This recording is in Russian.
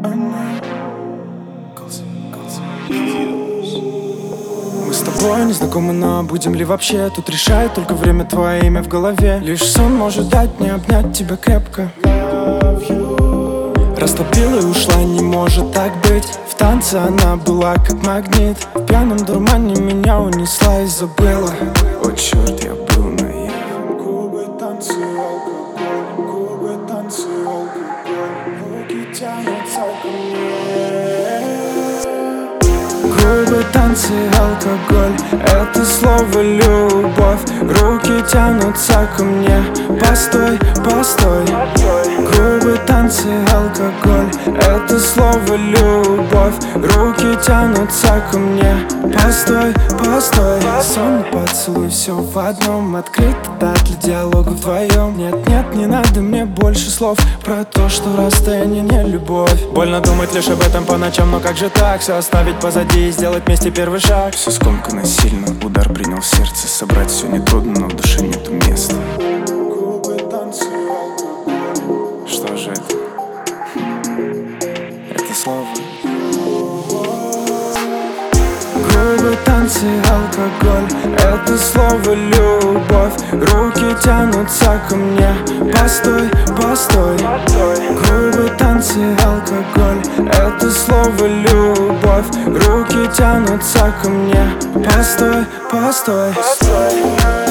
Мы с тобой не знакомы, но будем ли вообще? Тут решает только время, твое имя в голове. Лишь сон может дать мне обнять тебя крепко. Растопила и ушла, не может так быть. В танце она была как магнит. В пьяном дурмане меня унесла и забыла. О, черт, я был наив. Губы, танцы, алкоголь. Губы, танцы, алкоголь. Руки тянутся ко мне. Губы, танцы, алкоголь. Это слово любовь. Руки тянутся ко мне. Постой, постой. Губы, танцы, алкоголь. Это слово любовь. Руки тянутся ко мне. Постой, постой. Сон и поцелуй, все в одном. Открыта для диалога вдвоем. Нет, нет, не надо мне больше слов про то, что расстояние не любовь. Больно думать лишь об этом по ночам, но как же так? Все оставить позади и сделать вместе первый шаг. Все скомкано сильно, удар принял в сердце. Собрать все нетрудно, но в душе нету места. Что же это? Это слово. Губы, танцы, алкоголь. Это слово любовь. Руки тянутся ко мне. Постой, постой. Губы, танцы, алкоголь. Это слово любовь. Руки тянутся ко мне. Постой, постой.